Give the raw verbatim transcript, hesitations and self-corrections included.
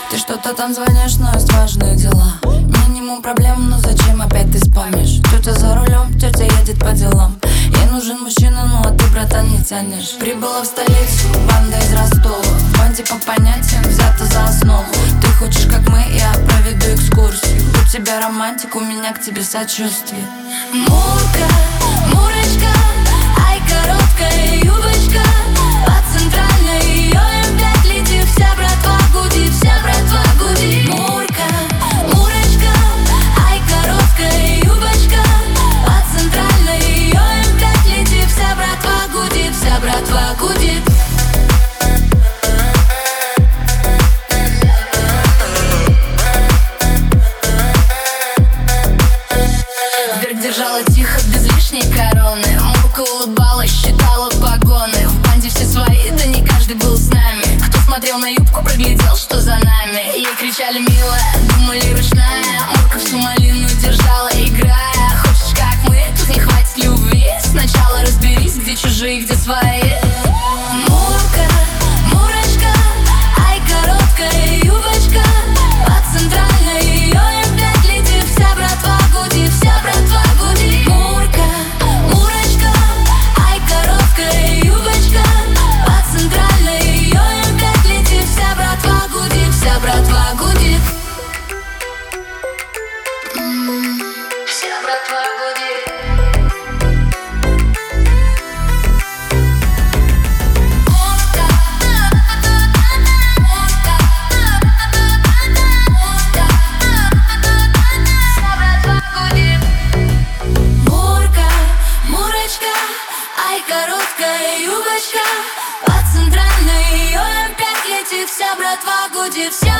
Ты что-то там звонишь, но есть важные дела. Минимум проблем, но зачем опять ты спамишь? Тетя за рулем, тетя едет по делам. Ей нужен мужчина, ну а ты, братан, не тянешь. Прибыла в столицу, банда из Ростова. В банде по понятиям взята за основу. Ты хочешь, как мы, я проведу экскурсию. У тебя романтик, у меня к тебе сочувствие. Мурка, Мурочка, ай, короткая юбочка. По центральной ее эм пять летит. Вся братва гудит, вся братва гудит. Мурка, Мурочка, ай, короткая юбочка. По центральной ее эм пять летит. Вся братва гудит, вся братва гудит. Вверх держала тихо, без лишней короны. Мурка улыбалась, считала погоны. В банде все свои, да не каждый был с нами. Кто смотрел на юбку, проглядел, что за нами. Ей кричали милая, думали ручная. Мурка всю малину держала, играя. Хочешь, как мы, тут не хватит любви. Сначала разберись, где чужие, где свои. Мурка, Мурочка, ай, короткая юбочка. По центральной ее эм пять летит. Вся братва гудит, вся братва гудит. Мурка, Мурочка, ай, короткая юбочка. По центральной ее эм пять летит. Вся братва гудит, вся братва гудит. М-м, вся братва гудит. Короткая юбочка, по центральной ее эм пять летит. Вся братва гудит, вся